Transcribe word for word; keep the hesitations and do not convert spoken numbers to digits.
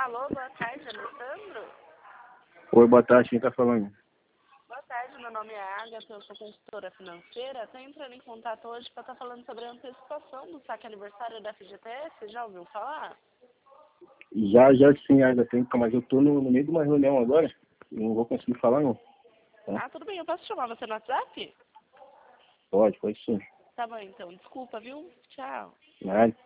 Alô, boa tarde, Alessandro. Oi, boa tarde, quem tá falando? Boa tarde, meu nome é Agatha, eu sou consultora financeira. Estou entrando em contato hoje para estar falando sobre a antecipação do saque aniversário da F G T S. Já ouviu falar? Já, já sim, ainda tem, mas eu tô no, no meio de uma reunião agora, não vou conseguir falar não. Tá? Ah, tudo bem, eu posso chamar você no WhatsApp? Pode, pode sim. Tá bom, então. Desculpa, viu? Tchau. Nada.